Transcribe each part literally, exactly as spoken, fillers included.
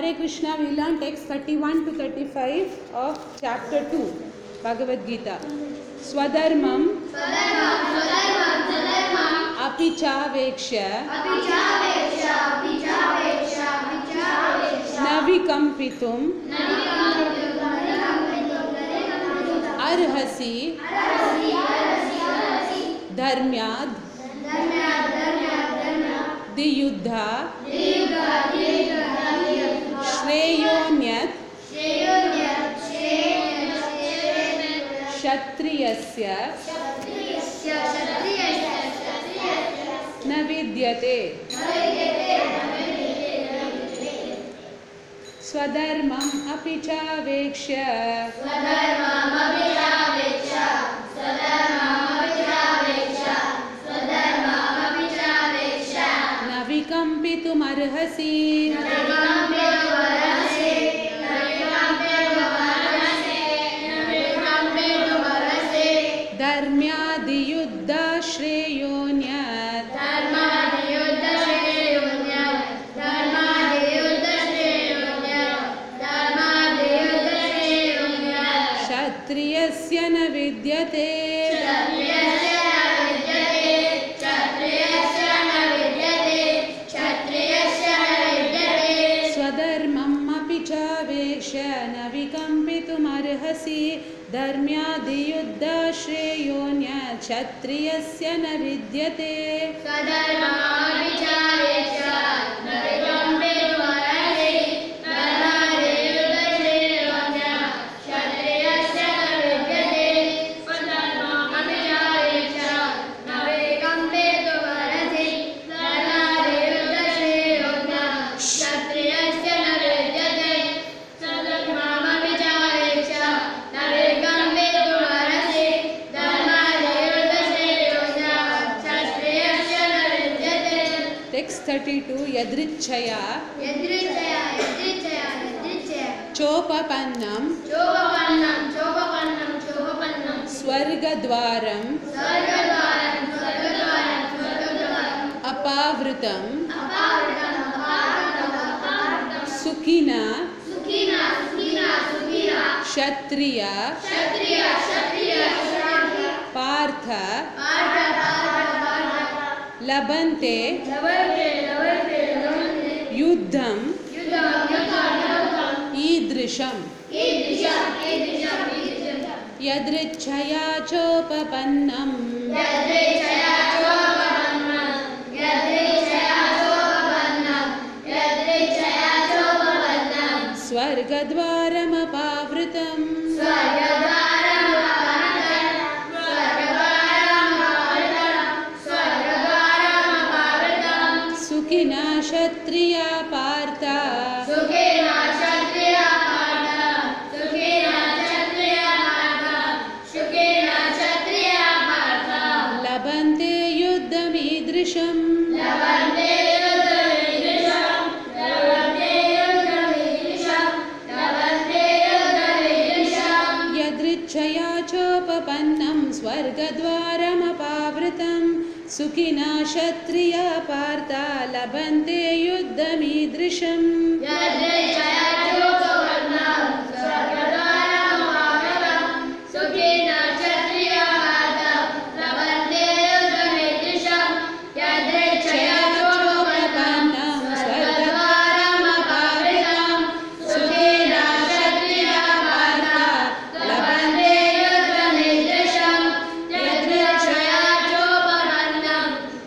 Hare Krishna, we learn text thirty-one to thirty-five of chapter two, Bhagavad Gita. Swadharmam, Swadharmam, Swadharmam, Swadharmam, Apicha Veksha, Apicha Veksha, Apicha Veksha, Apicha Veksha, Navikampitum, Navikampitum, Navikampitum, Navikampitum, Arhasi, Arhasi, Arhasi, Arhasi, Dharmyad, Dharmyad, Dharmyad, Dharmyad, Diyuddha, Diyuddha, Diyuddha, Diyuddha, Shreyonyat, Shreyonyat, Shreyonyat, Shreyonyat, Kshatriyasya, Kshatriyasya, Kshatriyasya, Kshatriyasya, Navidyate. Navidyate, Navidyate, Navidyate. Swadharmam Apicha Veksha, Swadharmam Apicha Veksha, Swadharmam Apicha Veksha, Swadharmam Apicha Veksha, Navikampitum Arhasi, Navikampitum Arhasi, Navikampitum Arhasi, Navikampitum Arhasi, Dharmyadiyuddha Shreyonyat, Dharmadiyuddha Shreyonyat, Dharmadiyuddha Shreyonyat, Dharmadiyuddha Shreyonyat, Kshatriyasya Navidyate. Kshatriyasya navidyate, Kshatriyasya navidyate, Kshatriyasya navidyate, Swadharmam Apicha Veksha, Navikampitum Arhasi, Dharmyadiyuddha Shreyonyat, Kshatriyasya Navidyate. Swadharmam Apicha Veksha, Navikampitum Arhasi, Dharmadiyuddha Shreyonyat, Kshatriyasya navidyate, Swadharmam Apicha Veksha, Navikampitum Arhasi, Dharmadiyuddha Shreyonyat, Kshatriyasya navidyate, Swadharmam Apicha Veksha, Navikampitum Arhasi, Dharmadiyuddha Shreyonyat, Kshatriyasya navidyate. Text thirty-two, Yadrichaya, Yadrichaya, Yadrichaya, Yadrichaya, Chopapannam, Chopapannam, Chopapannam, Chopapannam, Swargadwaram, Swargadwaram, Swargadwaram, Swargadwaram, Apavritam, Apavritam, Apavritam, Apavritam, Sukhina, Sukhina, Sukhina, Sukhina, Kshatriya, Kshatriya, Kshatriya, Kshatriya, Partha, Partha, Partha, Partha, Labante, Lavante, Lavante, Lavante, Yuddham, Yuddham, Yuddham, Yuddham, Idrisham. Idrisham, Idrisham, Idrisham, Yadrichaya Chopapannam, Yadrichaya Chopapannam, Yadrichaya Chopapannam, Yadrichaya Chopapannam, Swargadwaram Apavritam, Swargadwaram Apavritam, Swargadwaram Apavritam, Swargadwaram Apavritam, Sukhina Kshatriya Partha, Sukhina Kshatriya Partha, Sukhina Kshatriya Partha, Sukhina Kshatriya Partha, Labante Yuddham Idrisham, Lavante Yuddham Idrisham, Lavante Yuddham Idrisham, Lavante Yuddham Idrisham, Yadrichaya Chopapannam, Swargadwaram Apavritam, Sukhina Kshatriya Partha, Labante Yuddham Idrisham. Yadrichaya Chopapannam, Swargadwaram Apavritam, Sukhina Kshatriya Partha, Lavante Yuddham Idrisham, Yadrichaya Chopapannam, Swargadwaram Apavritam, Sukhina Kshatriya Partha, Lavante Yuddham Idrisham, Yadrichaya Chopapannam,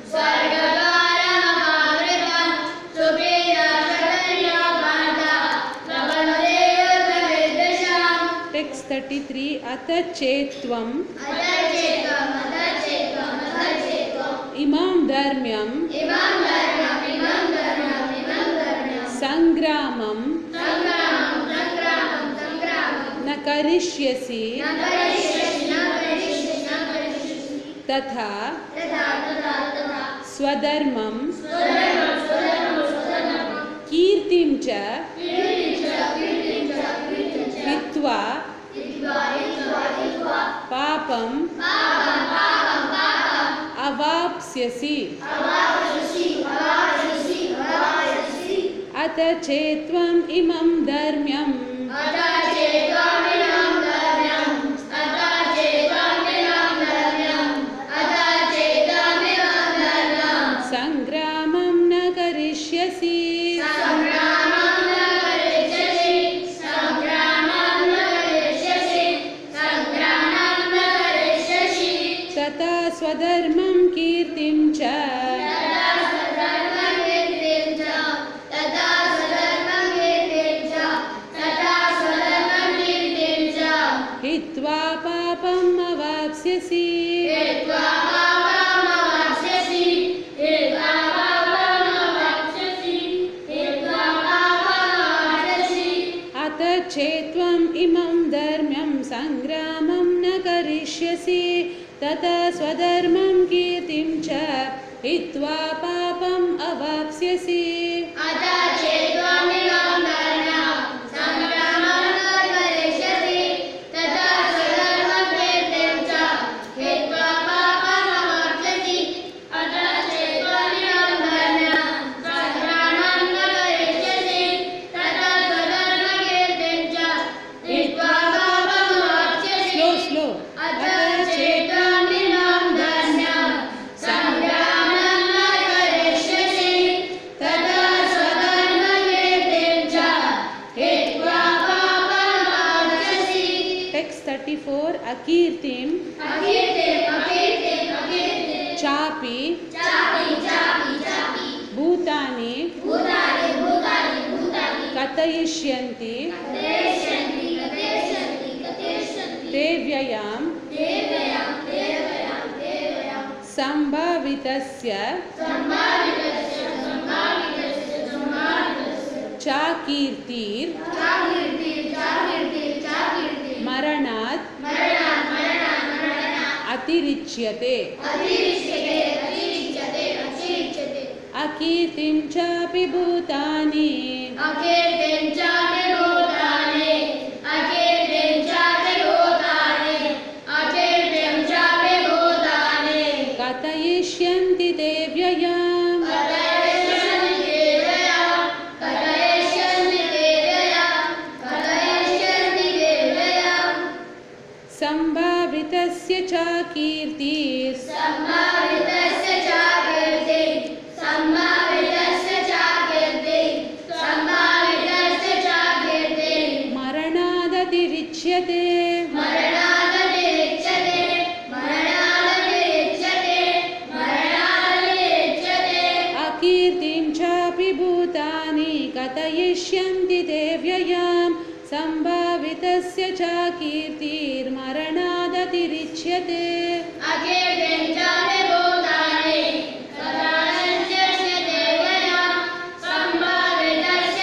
Swargadwaram Apavritam, Sukhina Kshatriya Partha, Lavante Yuddham Idrisham. Text thirty-three, Atha Chetvam, Adachetvam, adachetvam, adachetvam, Imam Dharmyam, Imam Dharmam, Imam Dharmam, Imam Dharmam, Sangramam, Sangramam, Sangramam, Sangramam, Na Karishyasi, Na karishyasi, na karishyasi, na karishyasi, Tatha, Tatha, tatha, tatha, Swadharmam, Swadharmam, Swadharmam, Swadharmam, Kirtim cha, Kirtincha, Kirtincha, Kirtincha, Hitva, Hitva, Hitva, Hitva, Papam, Papam, Papam, Papam, Avapsyasi, Avapsyasi, Avapsyasi, Avapsyasi, अथ चेत्त्वम् इमं धर्म्यम् अथ चेत्त्वमिमं धर्म्यम् अथ चेत्त्वमिमं धर्म्यम् अथ चेत्त्वमिमं धर्म्यम् सङ्ग्रामं न करिष्यसि सङ्ग्रामं न करिष्यसि सङ्ग्रामं न करिष्यसि सङ्ग्रामं न करिष्यसि तथा स्वधर्मं कीर्तिं च तथा स्वधर्मं कीर्तिं च तथा स्वधर्मं कीर्तिं च तथा स्वधर्मं कीर्तिं च हित्वा पापम् अवाप्स्यसि हित्वा पापमवाप्स्यसि हित्वा पापमवाप्स्यसि हित्वा पापमवाप्स्यसि अथ चेत्त्वम् इमं धर्म्यं सङ्ग्रामं न करिष्यसि तथा स्वधर्मं कीर्तिं च हित्वा पापम् अवाप्स्यसि अथ चेत्त्वमिमं धर्म्यं सङ्ग्रामं न करिष्यसि तथा स्वधर्मं कीर्तिं च हित्वा पापमवाप्स्यसि अथ चेत्त्वमिमं धर्म्यं सङ्ग्रामं न करिष्यसि तथा स्वधर्मं कीर्तिं च हित्वा पापमवाप्स्यसि स्लो स्लो अथ चेत्त्वमिमं धर्म्यं सङ्ग्रामं न करिष्यसि तथा स्वधर्मं कीर्तिं च हित्वा पापमवाप्स्यसि टेक्स्ट thirty-four अकीर्तिम् अकीर्तिम् अकीर्तिम् अकीर्तिम् चापि चापि चापि चापि भूतानि भूतानि भूतानि भूतानि कथयिष्यन्ति कथयिष्यन्ति कथयिष्यन्ति कथयिष्यन्ति ते व्ययां देवयां देवयां देवयां सम्भावितस्य सम्भावितस्य सम्भावितस्य सम्भावितस्य चाकीर्तिर् चाकीर्ति चाकीर्ति चाकीर्ति मरणात् मरणात् मरणात् मरणात् अतिरिच्यते अतिरिच्यते अतिरिच्यते अतिरिच्यते अकीर्तिं चापि भूतानि अकीर्तिं चापि भूतानि अकीर्तिं चापि भूतानि अकीर्तिं चापि भूतानि कथयिष्यन्ति ते व्ययाम् कथयिष्यन्ति देवयां कथयिष्यन्ति देवयां कथयिष्यन्ति देवयां सम्भावितस्य चाकीर्तिर् सम्भावितस्य चाकीर्ति सम्भावितस्य चाकीर्ति सम्भावितस्य चाकीर्ति मरणादतिरिच्यते मरणादतिरिच्यते मरणादतिरिच्यते मरणादतिरिच्यते अकीर्तिं चापि भूतानि कथयिष्यन्ति ते व्ययां सम्भावितस्य चाकीर्तिर्मरणादतिरिच्यते अकीर्तिं चापि भूतानि कथयिष्यन्ति देवयां सम्भावितस्य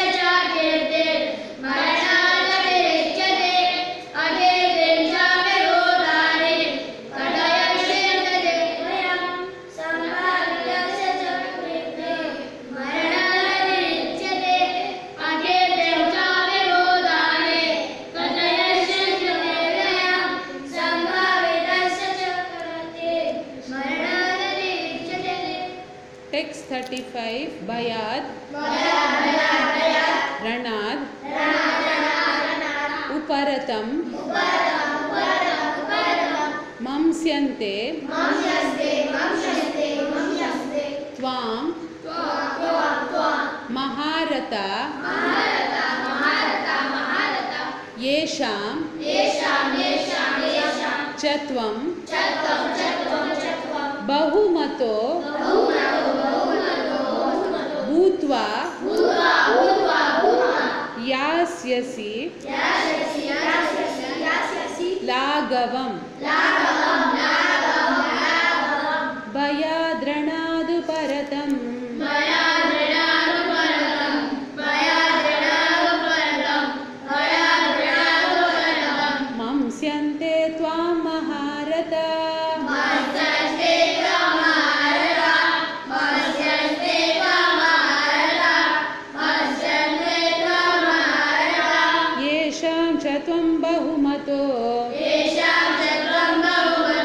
चाकीर्तिर्मरणादतिरिच्यते अकीर्तिं चापि भूतानि कथयिष्यन्ति देवयां सम्भावितस्य चाकीर्तिर्मरणादतिरिच्यते अकीर्तिं चापि भूतानि कथयिष्यन्ति देवयां सम्भावितस्य चाकीर्तिर्मरणादतिरिच्यते टेक्स्ट thirty-five भयात् रणाद् उपरतं मंस्यन्ते त्वां महारता येषां च त्वं बहुमतो भूत्वा यास्यसि लाघवम् भयाद्रणादु परतम् मंस्यन्ते त्वां महारता येषां च त्वं बहुमतो येषां च त्वं बहुमतो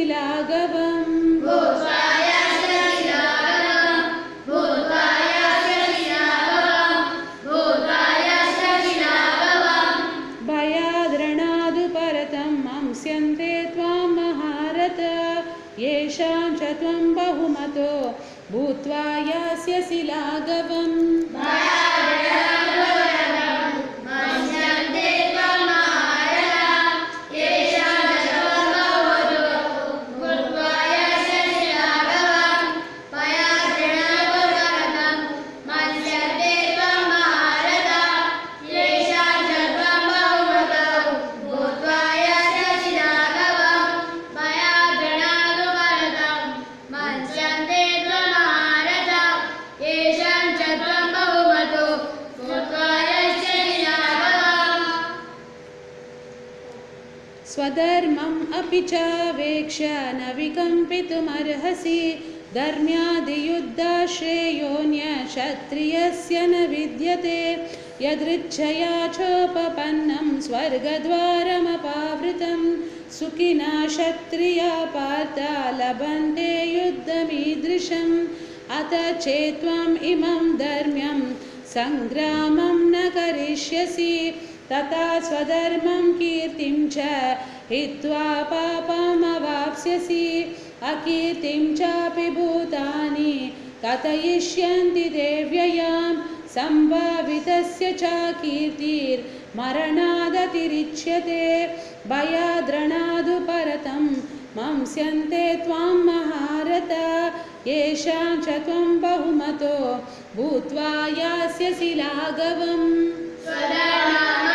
यास्यसि लाघवम् भूत्वा यास्यसि लाघवम् भूत्वा यास्यसि लाघवम् भूत्वा यास्यसि लाघवम् भयाद्रणादु परतं मंस्यन्ते त्वां महारथ येषां च त्वं बहुमतो भूत्वा यास्यसि लाघवम् भयाद्रणादु परतं मंस्यन्ते त्वां महारथ येषां च त्वं बहुमतो भूत्वा यास्यसि लाघवम् भयाद्रणादु परतं मंस्यन्ते त्वां महारथ येषां च त्वं बहुमतो भूत्वा यास्यसि लाघवम् भयाद्रणादु परतं मंस्यन्ते त्वं महारथ येषां च त्वं बहुमतो भूत्वा यास्यसि लाघवम् स्वधर्मम् अपि चावेक्ष्य न विकम्पितुमर्हसि धर्म्यादियुद्धाश्रेयोऽन्यक्षत्रियस्य न विद्यते यदृच्छया चोपपन्नं स्वर्गद्वारमपावृतं सुखिना क्षत्रिया पार्थ लभन्ते युद्धमीदृशम् अथ चेत्त्वम् इमं धर्म्यं सङ्ग्रामं न करिष्यसि तथा स्वधर्मं कीर्तिं च हित्वा पापमवाप्स्यसि अकीर्तिं चापि भूतानि कथयिष्यन्ति ते व्ययां सम्भावितस्य च कीर्तिर्मरणादतिरिच्यते भयाद्रणादु परतं मंस्यन्ते त्वां महारथ येषां च त्वं बहुमतो भूत्वा यास्यसि लाघवम् स्वधर्मम्